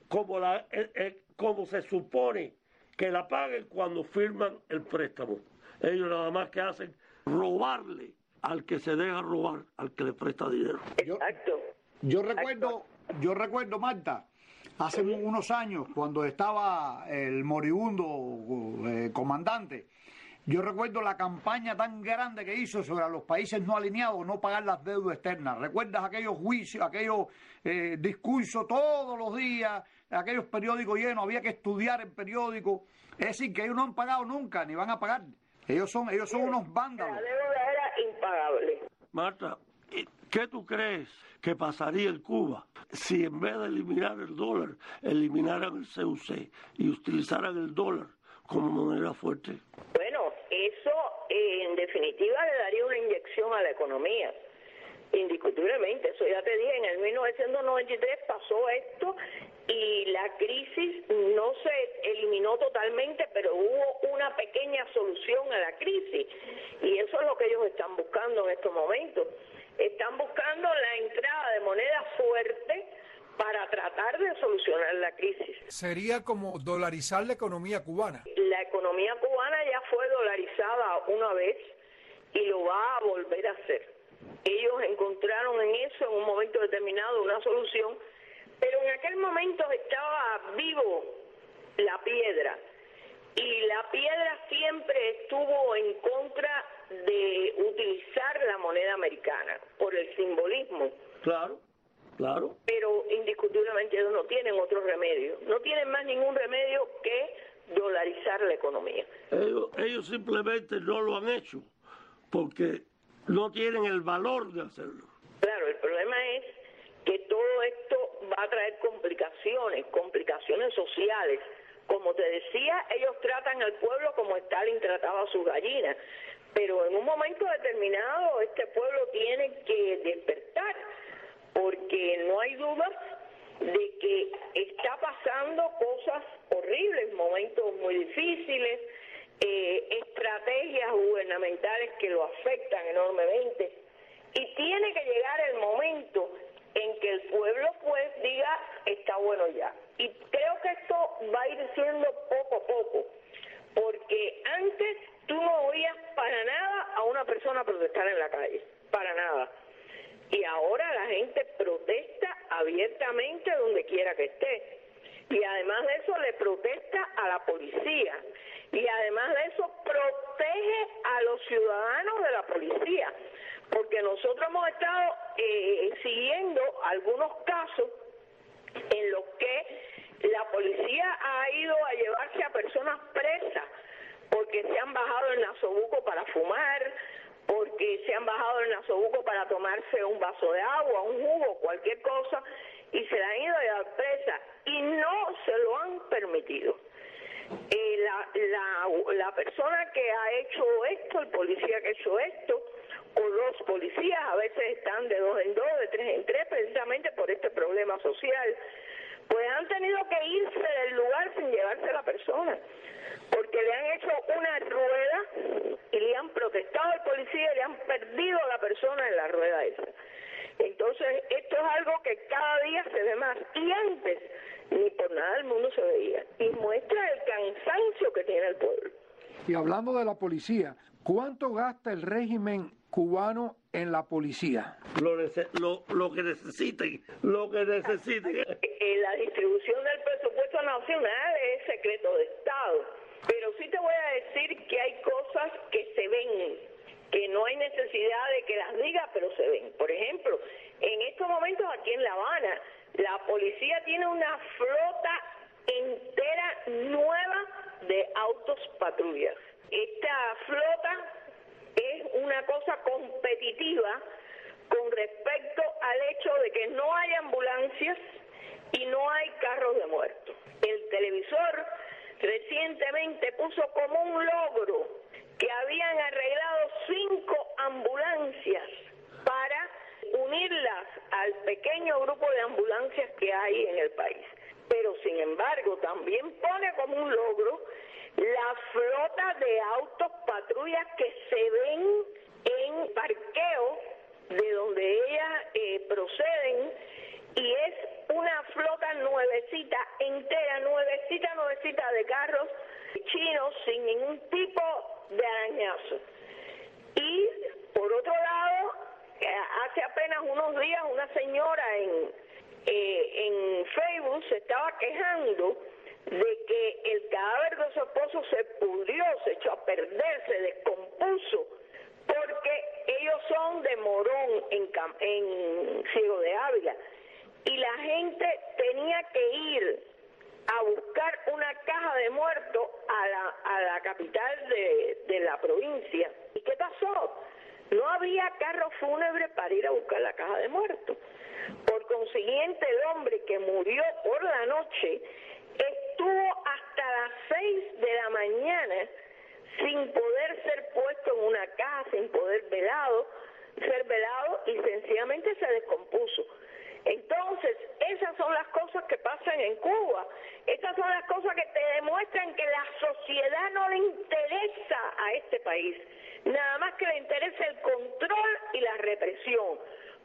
como se supone que la paguen cuando firman el préstamo. Ellos nada más que hacen robarle al que se deja robar, al que le presta dinero. Exacto. Yo recuerdo, Marta, hace unos años, cuando estaba el moribundo comandante, yo recuerdo la campaña tan grande que hizo sobre los países no alineados, no pagar las deudas externas. ¿Recuerdas aquellos juicios, aquellos discursos todos los días, aquellos periódicos llenos? Había que estudiar el periódico. Es decir, que ellos no han pagado nunca, ni van a pagar. Ellos son unos vándalos. La deuda era impagable. Marta, ¿qué tú crees que pasaría en Cuba si en vez de eliminar el dólar, eliminaran el CUC y utilizaran el dólar como moneda fuerte? Bueno, eso en definitiva le daría una inyección a la economía, indiscutiblemente. Eso ya te dije, en el 1993 pasó esto y la crisis no se eliminó totalmente, pero hubo una pequeña solución a la crisis y eso es lo que ellos están buscando en estos momentos. Están buscando la entrada de moneda fuerte para tratar de solucionar la crisis. Sería como dolarizar la economía cubana. La economía cubana ya fue dolarizada una vez y lo va a volver a hacer. Ellos encontraron en eso, en un momento determinado, una solución, pero en aquel momento estaba vivo la piedra y la piedra siempre estuvo en contra de utilizar la moneda americana por el simbolismo. Claro. Pero indiscutiblemente ellos no tienen otro remedio, no tienen más ningún remedio que dolarizar la economía. Ellos simplemente no lo han hecho porque no tienen el valor de hacerlo. Claro, el problema es que todo esto va a traer complicaciones sociales. Como te decía, ellos tratan al pueblo como Stalin trataba a sus gallinas, pero en un momento determinado este pueblo tiene que despertar, porque no hay duda de que está pasando cosas horribles, momentos muy difíciles, estrategias gubernamentales que lo afectan enormemente, y tiene que llegar el momento en que el pueblo pues diga está bueno ya. Y creo que esto va a ir siendo poco a poco, porque antes tú no oías para nada a una persona protestar en la calle, para nada. Y ahora la gente protesta abiertamente donde quiera que esté. Y además de eso le protesta a la policía. Y además de eso protege a los ciudadanos de la policía. Porque nosotros hemos estado siguiendo algunos casos en los que la policía ha ido a llevarse a personas presas porque se han bajado el nasobuco para fumar, porque se han bajado el nasobuco para tomarse un vaso de agua, un jugo, cualquier cosa, y se la han ido a llevar presa, y no se lo han permitido. La persona que ha hecho esto, el policía que ha hecho esto, o los policías, a veces están de 2 en 2, de 3 en 3, precisamente por este problema social, pues han tenido que irse del lugar sin llevarse a la persona, porque le han hecho una rueda y le han protestado al policía y le han perdido a la persona en la rueda esa. Entonces, esto es algo que cada día se ve más, y antes ni por nada del mundo se veía, y muestra el cansancio que tiene el pueblo. Y hablando de la policía, ¿cuánto gasta el régimen cubano en la policía? Lo que necesiten. La distribución del presupuesto nacional es secreto de Estado, pero sí te voy a decir que hay cosas que se ven, que no hay necesidad de que las diga, pero se ven. Por ejemplo, en estos momentos aquí en La Habana, la policía tiene una flota entera nueva de autos patrullas. Esta flota es una cosa competitiva con respecto al hecho de que no hay ambulancias y no hay carros de muertos. El televisor recientemente puso como un logro que habían arreglado 5 ambulancias para unirlas al pequeño grupo de ambulancias que hay en el país. Pero sin embargo también pone como un logro la flota de autos patrullas que se ven en parqueo de donde ellas proceden, y es una flota nuevecita, entera, nuevecita de carros chinos sin ningún tipo de arañazo. Y por otro lado, hace apenas unos días una señora en Facebook se estaba quejando de que el cadáver de su esposo se pudrió, se echó a perder, se descompuso, porque ellos son de Morón, en Ciego de Ávila, y la gente tenía que ir a buscar una caja de muertos a la capital de la provincia. ¿Y qué pasó? No había carro fúnebre para ir a buscar la caja de muertos. Por consiguiente, el hombre que murió por la noche estuvo hasta las 6 de la mañana sin poder ser puesto en una caja, sin poder ser velado, y sencillamente se descompuso. Entonces, esas son las cosas que pasan en Cuba. Esas son las cosas que te demuestran que la sociedad no le interesa a este país. Nada más que le interesa el control y la represión.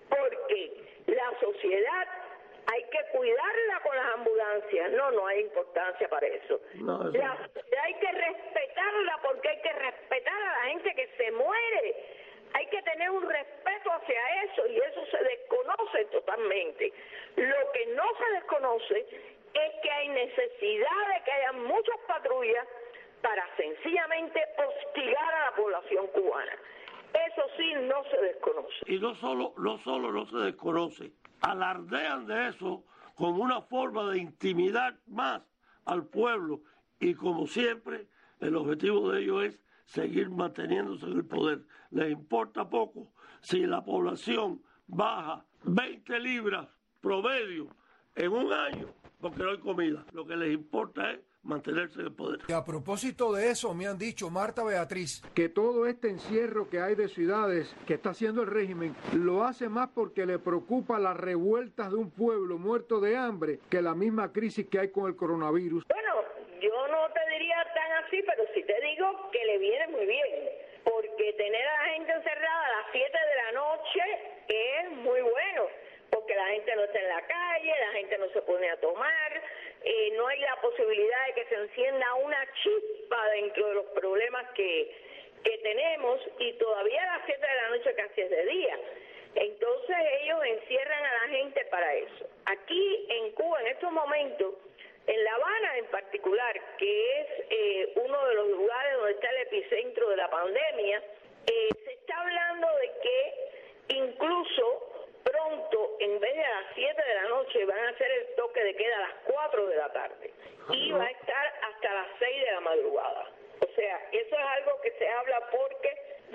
Porque la sociedad hay que cuidarla con las ambulancias. No hay importancia para eso. La sociedad hay que respetarla, porque hay que respetar a la gente que se muere. Hay que tener un respeto hacia eso, y eso se desconoce totalmente. Lo que no se desconoce es que hay necesidad de que haya muchas patrullas para sencillamente hostigar a la población cubana. Eso sí no se desconoce. Y no solo no se desconoce, alardean de eso como una forma de intimidar más al pueblo, y como siempre el objetivo de ellos es seguir manteniéndose en el poder. Les importa poco si la población baja 20 libras promedio en un año porque no hay comida. Lo que les importa es mantenerse en el poder. Y a propósito de eso, me han dicho, Marta Beatriz, que todo este encierro que hay de ciudades que está haciendo el régimen lo hace más porque le preocupa las revueltas de un pueblo muerto de hambre que la misma crisis que hay con el coronavirus. Bueno, yo no te diría tan así, pero sí te digo que le viene muy bien, porque tener a la gente encerrada a las 7 de la noche es muy bueno, porque la gente no está en la calle, la gente no se pone a tomar, no hay la posibilidad de que se encienda una chispa dentro de los problemas que tenemos, y todavía a las 7 de la noche casi es de día. Entonces ellos encierran a la gente para eso. Aquí en Cuba, en estos momentos, en La Habana en particular, que es uno de los lugares donde está el epicentro de la pandemia, se está hablando de que incluso pronto, en vez de a las 7 de la noche, van a hacer el toque de queda a las 4 de la tarde y va a estar hasta las 6 de la madrugada. O sea, eso es algo que se habla porque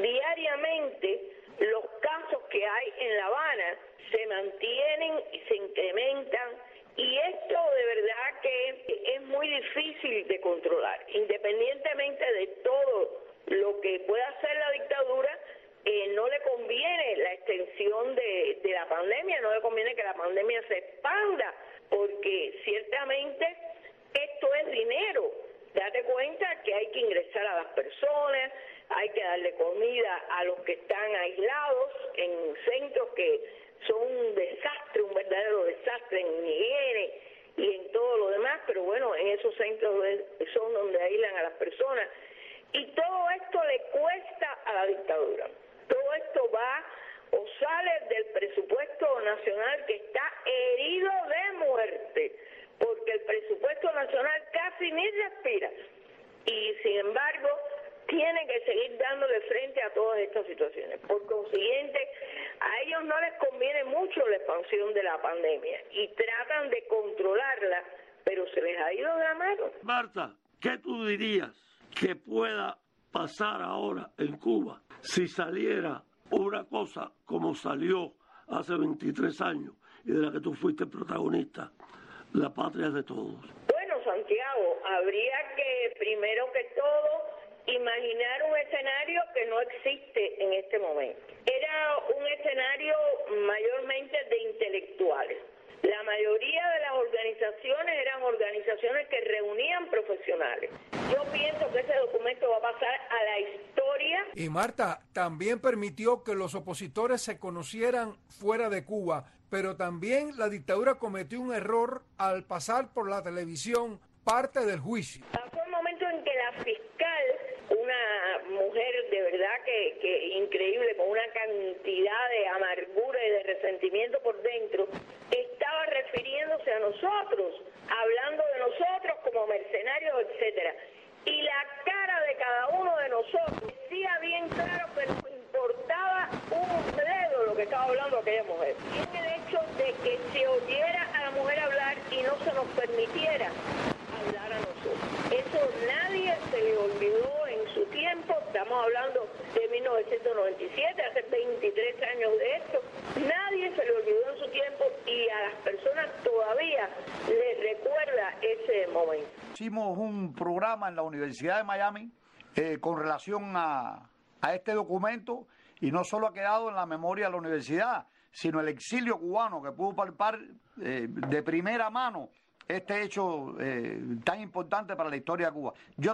diariamente los casos que hay en La Habana se mantienen y se incrementan, y esto de verdad que es muy difícil de controlar. Independientemente de todo lo que pueda hacer la dictadura, no le conviene la extensión de la pandemia, no le conviene que la pandemia se expanda, porque ciertamente esto es dinero. Date cuenta que hay que ingresar a las personas, hay que darle comida a los que están aislados en centros que son un desastre, un verdadero desastre en higiene y en todo lo demás, pero bueno, en esos centros son donde aíslan a las personas, y todo esto le cuesta a la dictadura. Todo esto va o sale del presupuesto nacional, que está herido de muerte, porque el presupuesto nacional casi ni respira, y sin embargo tiene que seguir dándole frente a todas estas situaciones. Por consiguiente, a ellos no les conviene mucho la expansión de la pandemia y tratan de controlarla, pero se les ha ido de la mano. Marta, ¿qué tú dirías que pueda pasar ahora en Cuba si saliera una cosa como salió hace 23 años y de la que tú fuiste protagonista, La Patria de Todos? Bueno, Santiago, habría que primero primero que todo, imaginar un escenario que no existe en este momento. Era un escenario mayormente de intelectuales. La mayoría de las organizaciones eran organizaciones que reunían profesionales. Yo pienso que ese documento va a pasar a la historia. Y Marta, también permitió que los opositores se conocieran fuera de Cuba, pero también la dictadura cometió un error al pasar por la televisión parte del juicio. Pasó el momento en que la fiscal, una mujer de verdad que increíble, con una cantidad de amargura y de resentimiento por dentro, estaba refiriéndose a nosotros, hablando de nosotros como mercenarios, etcétera. Y la cara de cada uno de nosotros decía bien claro que nos importaba un bledo lo que estaba hablando aquella mujer. Y el hecho de que se oyera a la mujer hablar y no se nos permitiera hablar a nosotros. Eso nadie se le olvidó en su tiempo. Estamos hablando de 1997, hace 23 años de esto. Nadie se le olvidó en su tiempo y a las personas todavía les recuerda ese momento. Hicimos un programa en la Universidad de Miami con relación a este documento y no solo ha quedado en la memoria de la universidad, sino el exilio cubano que pudo palpar de primera mano este hecho tan importante para la historia de Cuba.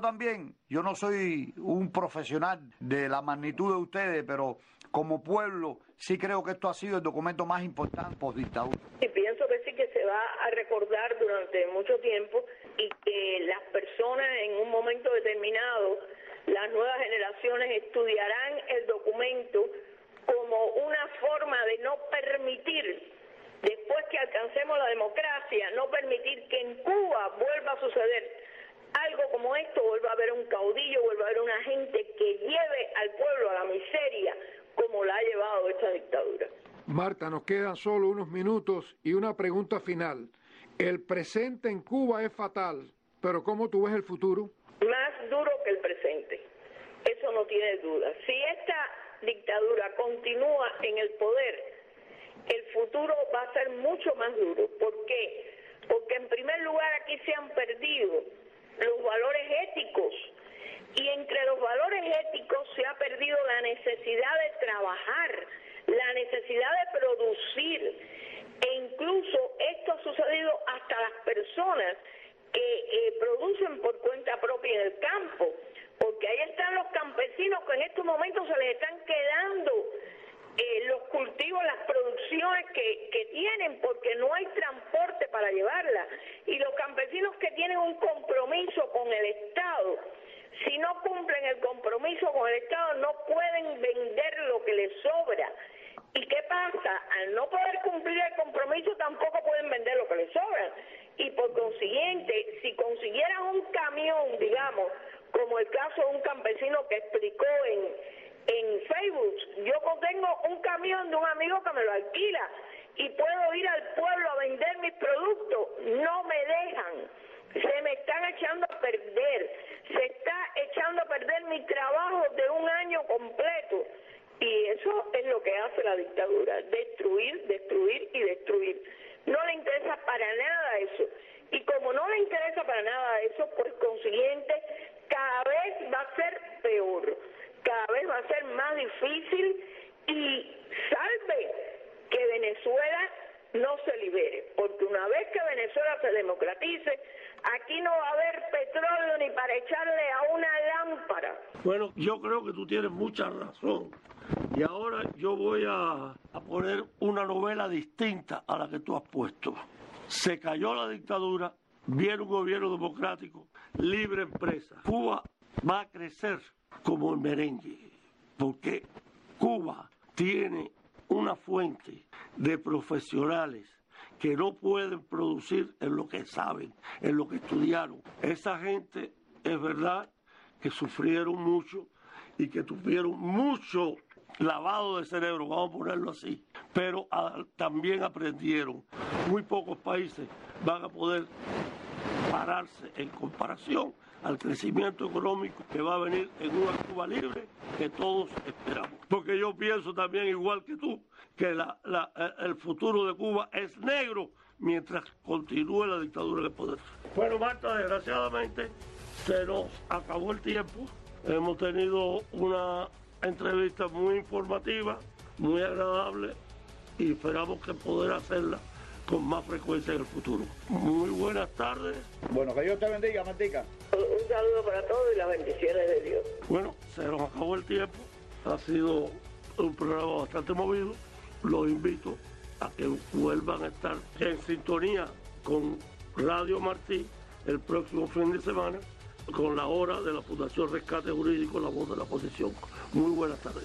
Yo no soy un profesional de la magnitud de ustedes, pero como pueblo sí creo que esto ha sido el documento más importante post-dictadura. Y pienso que sí, que se va a recordar durante mucho tiempo y que las personas en un momento determinado, las nuevas generaciones estudiarán el documento como una forma de no permitir, después que alcancemos la democracia, no permitir que en Cuba vuelva a suceder algo como esto, vuelva a haber un caudillo, vuelva a haber una gente que lleve al pueblo a la miseria como la ha llevado esta dictadura. Marta, nos quedan solo unos minutos y una pregunta final. El presente en Cuba es fatal, pero ¿cómo tú ves el futuro? Más duro que el presente, eso no tiene duda. Si esta dictadura continúa en el poder, el futuro va a ser mucho más duro. ¿Por qué? Porque en primer lugar aquí se han perdido los valores éticos y entre los valores éticos se ha perdido la necesidad de trabajar, la necesidad de producir e incluso esto ha sucedido hasta las personas que producen por cuenta propia en el campo, porque ahí están los campesinos que en estos momentos se les están quedando los cultivos, las producciones que tienen, porque no hay transporte para llevarla. Y los campesinos que tienen un compromiso con el Estado, si no cumplen el compromiso con el Estado, no pueden vender lo que les sobra. ¿Y qué pasa? Al no poder cumplir el compromiso, tampoco pueden vender lo que les sobra. Y por consiguiente, si consiguieran un camión, digamos, como el caso de un campesino que explicó en Facebook, yo tengo un camión de un amigo que me lo alquila y puedo ir al pueblo a vender mis productos, no me dejan, se me están echando a perder, se está echando a perder mi trabajo de un año completo y eso es lo que hace la dictadura, destruir, destruir y destruir. No le interesa para nada eso y como no le interesa para nada eso, pues consiguiente cada vez va a ser peor. Cada vez va a ser más difícil y salve que Venezuela no se libere, porque una vez que Venezuela se democratice, aquí no va a haber petróleo ni para echarle a una lámpara. Bueno, yo creo que tú tienes mucha razón y ahora yo voy a poner una novela distinta a la que tú has puesto. Se cayó la dictadura, viene un gobierno democrático, libre empresa. Cuba va a crecer como el merengue, porque Cuba tiene una fuente de profesionales que no pueden producir en lo que saben, en lo que estudiaron. Esa gente es verdad que sufrieron mucho y que tuvieron mucho lavado de cerebro, vamos a ponerlo así, pero también aprendieron. Muy pocos países van a poder pararse en comparación al crecimiento económico que va a venir en una Cuba libre que todos esperamos. Porque yo pienso también, igual que tú, que el futuro de Cuba es negro mientras continúe la dictadura en el poder. Bueno, Marta, desgraciadamente se nos acabó el tiempo. Hemos tenido una entrevista muy informativa, muy agradable y esperamos que poder hacerla con más frecuencia en el futuro. Muy buenas tardes. Bueno, que Dios te bendiga, Martica. Un saludo para todos y las bendiciones de Dios. Bueno, se nos acabó el tiempo. Ha sido un programa bastante movido. Los invito a que vuelvan a estar en sintonía con Radio Martí el próximo fin de semana con la hora de la Fundación Rescate Jurídico, la voz de la oposición. Muy buenas tardes.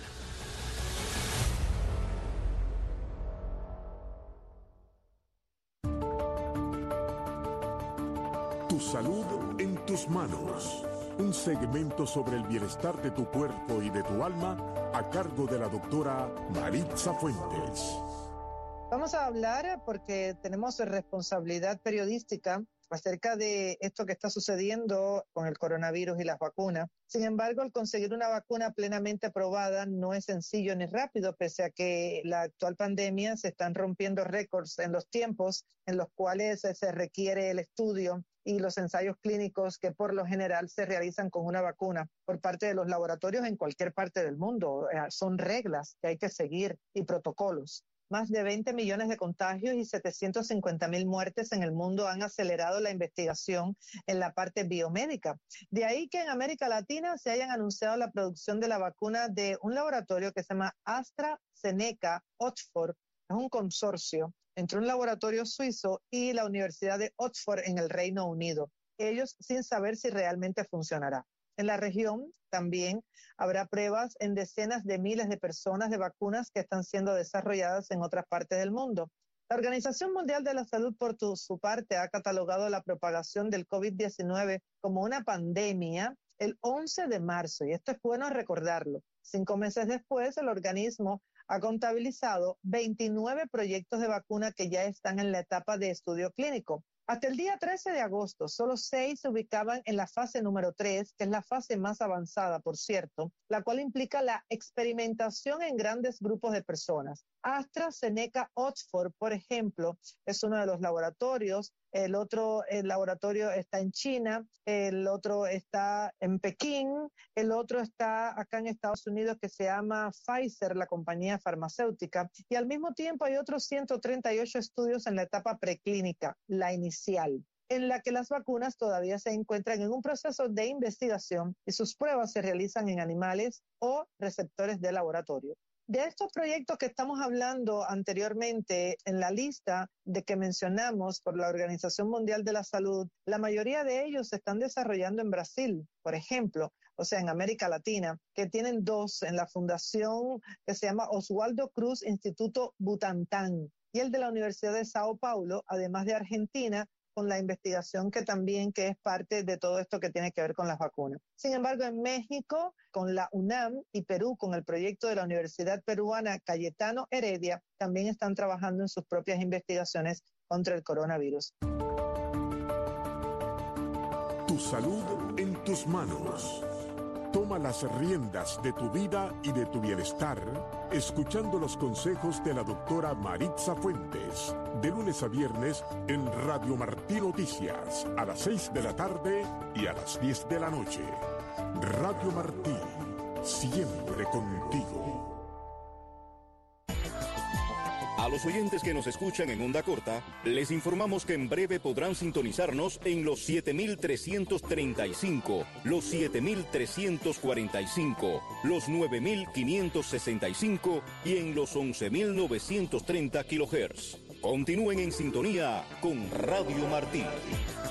Tu salud en tus manos. Un segmento sobre el bienestar de tu cuerpo y de tu alma a cargo de la doctora Maritza Fuentes. Vamos a hablar porque tenemos responsabilidad periodística acerca de esto que está sucediendo con el coronavirus y las vacunas. Sin embargo, el conseguir una vacuna plenamente aprobada no es sencillo ni rápido, pese a que la actual pandemia se están rompiendo récords en los tiempos en los cuales se requiere el estudio y los ensayos clínicos que por lo general se realizan con una vacuna por parte de los laboratorios en cualquier parte del mundo. Son reglas que hay que seguir y protocolos. Más de 20 millones de contagios y 750,000 muertes en el mundo han acelerado la investigación en la parte biomédica. De ahí que en América Latina se hayan anunciado la producción de la vacuna de un laboratorio que se llama AstraZeneca Oxford. Es un consorcio entre un laboratorio suizo y la Universidad de Oxford en el Reino Unido. Ellos sin saber si realmente funcionará. En la región también habrá pruebas en decenas de miles de personas de vacunas que están siendo desarrolladas en otras partes del mundo. La Organización Mundial de la Salud, por su parte, ha catalogado la propagación del COVID-19 como una pandemia el 11 de marzo, y esto es bueno recordarlo. 5 meses después, el organismo ha contabilizado 29 proyectos de vacuna que ya están en la etapa de estudio clínico. Hasta el día 13 de agosto, solo 6 se ubicaban en la fase número 3, que es la fase más avanzada, por cierto, la cual implica la experimentación en grandes grupos de personas. AstraZeneca Oxford, por ejemplo, es uno de los laboratorios. El laboratorio está en China, el otro está en Pekín, el otro está acá en Estados Unidos que se llama Pfizer, la compañía farmacéutica, y al mismo tiempo hay otros 138 estudios en la etapa preclínica, la inicial, en la que las vacunas todavía se encuentran en un proceso de investigación y sus pruebas se realizan en animales o receptores de laboratorio. De estos proyectos que estamos hablando anteriormente en la lista de que mencionamos por la Organización Mundial de la Salud, la mayoría de ellos se están desarrollando en Brasil, por ejemplo, o sea, en América Latina, que tienen 2 en la fundación que se llama Oswaldo Cruz Instituto Butantan y el de la Universidad de Sao Paulo, además de Argentina, con la investigación que es parte de todo esto que tiene que ver con las vacunas. Sin embargo, en México, con la UNAM y Perú, con el proyecto de la Universidad Peruana Cayetano Heredia, también están trabajando en sus propias investigaciones contra el coronavirus. Tu salud en tus manos. Toma las riendas de tu vida y de tu bienestar, escuchando los consejos de la doctora Maritza Fuentes, de lunes a viernes en Radio Martí Noticias, a las 6 de la tarde y a las 10 de la noche. Radio Martí, siempre contigo. A los oyentes que nos escuchan en onda corta, les informamos que en breve podrán sintonizarnos en los 7,335, los 7,345, los 9,565 y en los 11,930 kHz. Continúen en sintonía con Radio Martí.